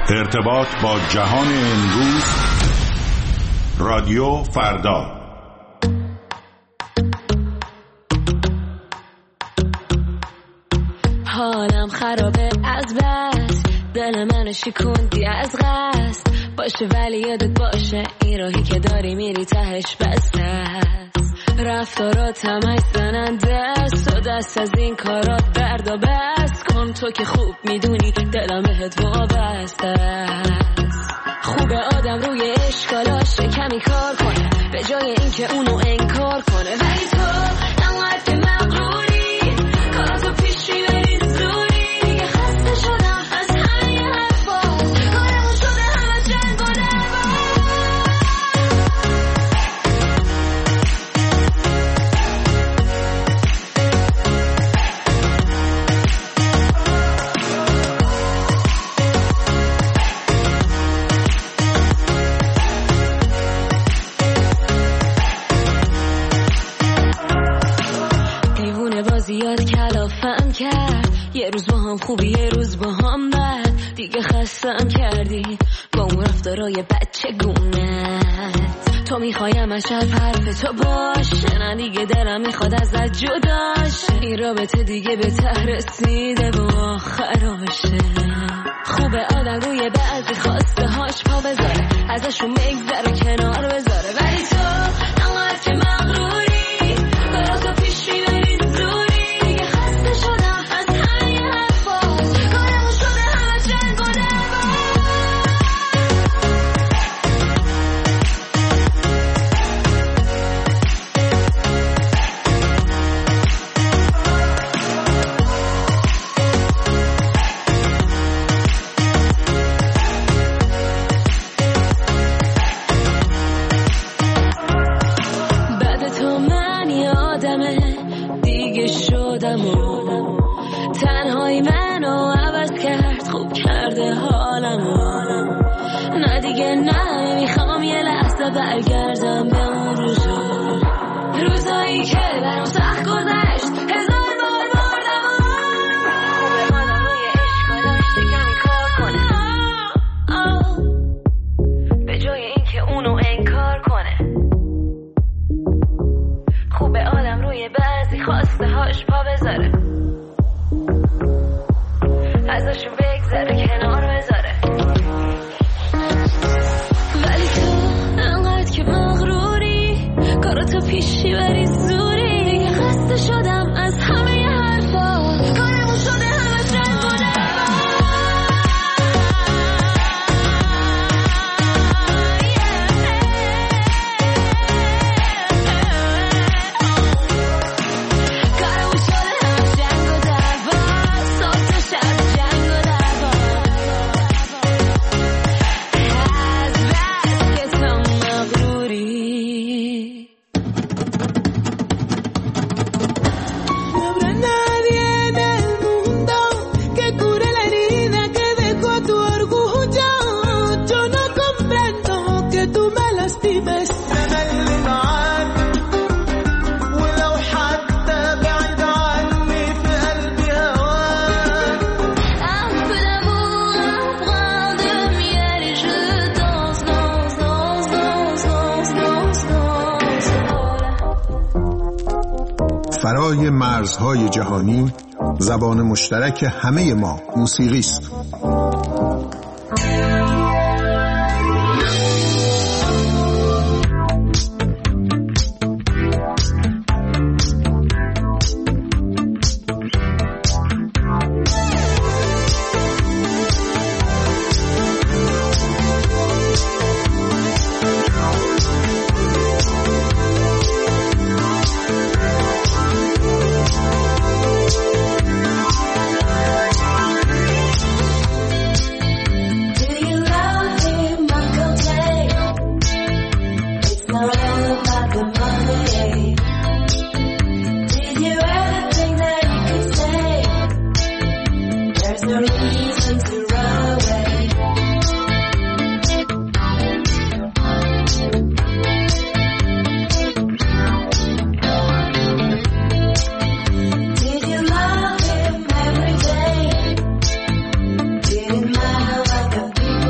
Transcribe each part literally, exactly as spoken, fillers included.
ارتباط با جهان امروز، رادیو فردا. حالم خرابه از بس، دل منو شکوندی از قصد. باشه ولی یادت باشه این راهی که داری میری تهش بسته است. رفتارات همش زننده است و دست از این کارات دردا بس کن. تو که خوب میدونی دلم بهت وابسته است. خوبه آدم روی اشکالاش کمی کار کنه به جای اینکه اونو انکار کنه. ولی تو انقدر که مغروری کاراتو پیش میبری زوری. دیگه خسته شدم از همه حرفات، کارمون شده همه جنگ و دعوا. زیاد کلافم کرد، یه روز با هم خوبی یه روز با هم بد. دیگه خستم کردی با اون رفتارای بچه گونت. تو میخوایم از شب حرف تو باشه، نه دیگه دلم میخواد ازت جداش. این رابطه دیگه به ته رسیده و آخراشه. خوبه آدم روی بعضی خواسته هاش پا بذاره، ازشون بگذره کنار بذاره. ولی تو انقدر که مغروری کاراتو پیش میبری شدم از همه حرفات، کارمون شده همه جنگ و دعوا. بعد تو من یادمه دیگه شدم و تنهایی منو عوض کرد، خوب کرده حالمو. نه دیگه نه میخوام یه لحظه برگردم به اون روزا، روزایی که برام سخت گذشت هزار بار بردم و خوبه مادم روی اشکالاش کمی کار کنه به جای اینکه اونو انکار کنه. خوبه آدم روی بعضی خواسته هاش پا بذاره، ازشون بگذره کنار بذاره. ولی تو انقدر که مغروری کاراتو پیشی بری زوری. دیگه خسته شدم از همه حرفات، کارمون شده همه جنگ و دعوا. کارمون شده همه جنگ و دعوا، صبح تا شب جنگ و دعوا. از بس که تو مغروری. No habrá nadie en el mundo que cure la herida que dejó tu orgullo. Yo no comprendo que tú me lastimes. أنا اللي معاك ولو حتى بعيد عني في قلبي هواك. Un peu d'amour, un brin de miel et je danse, danse, danse, danse, danse, danse, danse. فرای مرزهای جهانی، زبان مشترک همه ما موسیقی است. Do you love him, Michael J? It's not all about the money. Did you ever think that you could say there's no reason to run away? Did you love him every day? Didn't matter what the people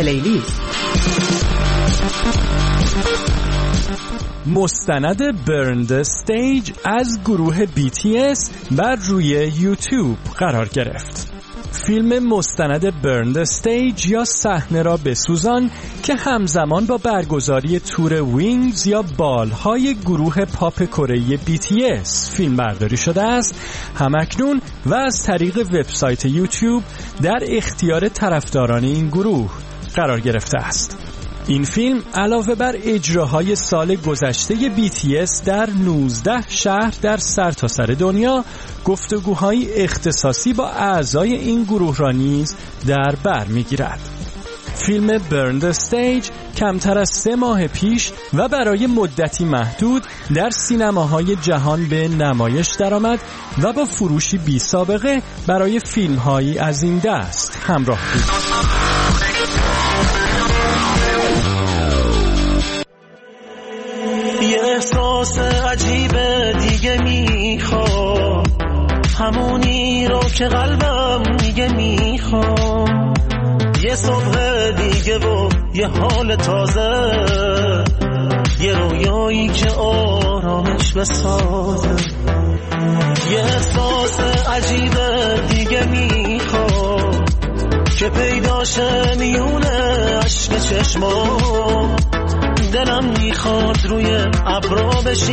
پلیلیست. مستند Burn the Stage از گروه بی تی اس بر روی یوتیوب قرار گرفت. فیلم مستند Burn the Stage یا صحنه را بسوزان که همزمان با برگزاری تور وینگز یا بالهای گروه پاپ کره بی تی اس فیلم برداری شده است، همکنون و از طریق وبسایت یوتیوب در اختیار طرفداران این گروه قرار گرفته است. این فیلم علاوه بر اجراهای سال گذشته بی تی اس در نوزده شهر در سرتاسر دنیا، گفتگوهای اختصاصی با اعضای این گروه را نیز در بر می‌گیرد. فیلم Burn the Stage کمتر از سه ماه پیش و برای مدتی محدود در سینماهای جهان به نمایش درآمد و با فروشی بی سابقه برای فیلم‌هایی از این دست همراه بود. یه احساس عجیب دیگه میخوام، همونی رو که قلبم میگه میخوام، یه صبح دیگه و یه حال تازه، یه رویایی که آرامش بسازه. یه احساس عجیب دیگه میخوام که پیداشه میونه عشق چشمام، دلم میخواد روی ابرا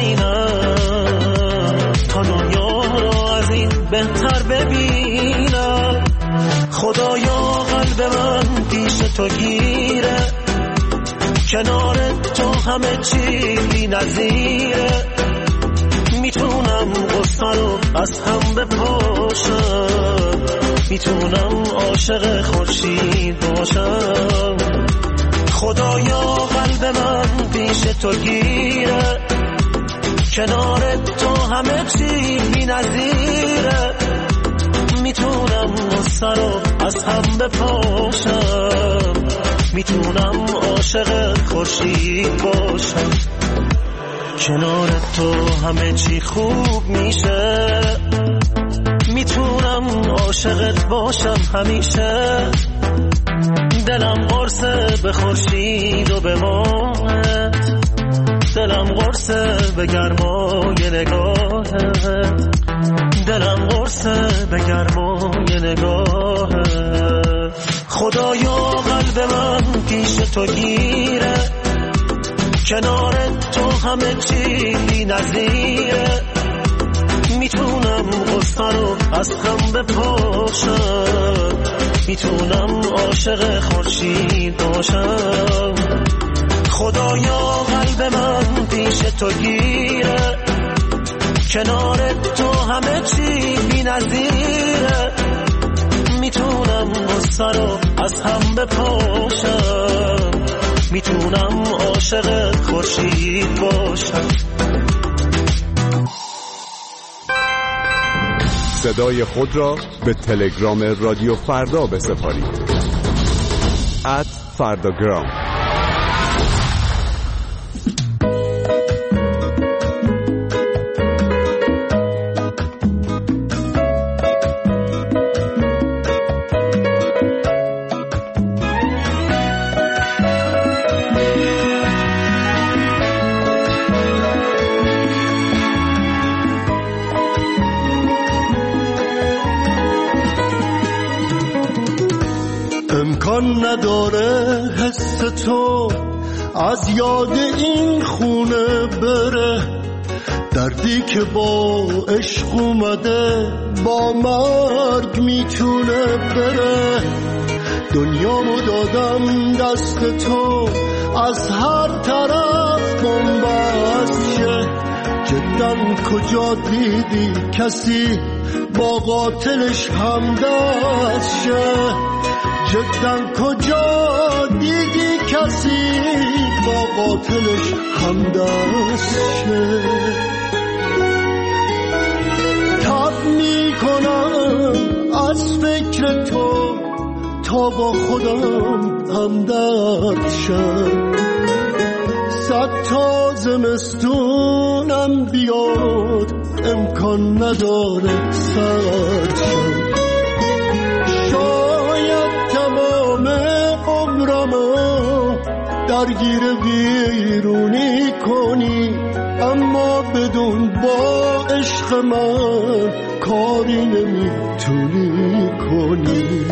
بشینم تا دنیا رو از این بهتر ببینم. خدایا قلب من پیش تو گیره، کنار تو همه چی بی نظیره، میتونم غصه رو از هم بپاشم، میتونم عاشق خورشید باشم. خدایا قلب من پیش تو گیره، کنار تو همه چی بی نظیره، میتونم غصه رو از هم بپاشم، میتونم عاشق خورشید باشم. کنار تو همه چی خوب میشه، میتونم عاشقت باشم همیشه. دلم قرصه به خورشید و به ماهت، دلم قرصه به گرمای نگاهت، دلم قرصه به گرمای نگاهت. خدایا قلب من پیش تو گیره، کنار تو همه چی بی نظیره، میتونم غصه رو از هم بپاشم، میتونم عاشق خورشید باشم. خدایا قلب من پیش تو گیره، کنار تو همه چی بی نظیره، میتونم غصه رو از هم بپاشم، میتونم عاشق خورشید باشم. صدای خود را به تلگرام رادیو فردا بسپارید. ات فرداگرام. امکان نداره حس تو از یاد این خونه بره، دردی که با عشق اومده با مرگ میتونه بره. دنیامو دادم دست تو، از هر طرف بنبست شه. جدا کجا دیدی کسی با قاتلش همدست شه؟ جدا کجا دیدی کسی با قاتلش همدست شه؟ تب میکنم از فکر تو تا با خودم همدرد شم. صد تا زمستونم بیاد امکان نداره سرد شم. شاید تمام عمرم درگیر ویرونی کنی، اما بدون با عشق من کاری نمیتونی کنی.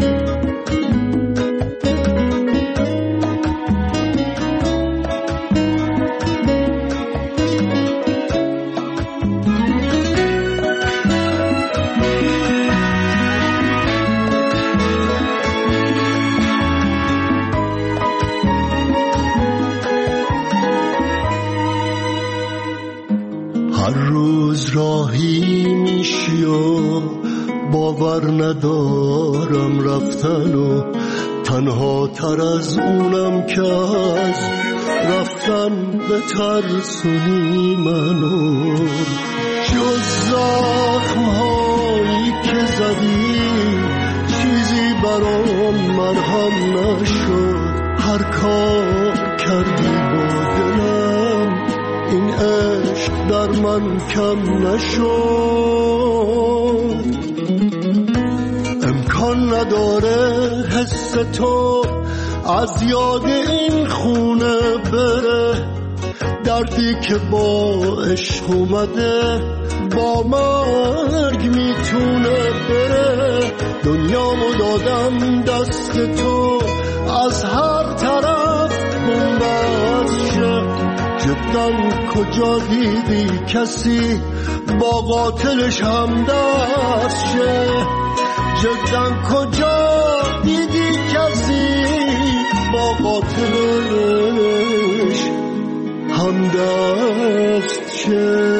هر روز راهی میشی و باور ندارم رفتن و تنها تر از اونم که از رفتن به ترسونی منو. جز زخم هایی که زدی چیزی برام مرهم نشد. هر کار کردی با دلم این عشق در من کم نشد. امکان نداره حس تو از یاد این خونه بره. دردی که با عشق اومده با مرگ میتونه بره. دنیامو دادم دست تو از هر طرف بومبست شه. جدا کجا دیدی کسی با قاتلش هم دست شه؟ جدا کجا دیدی کسی با قاتلش هم دست شه؟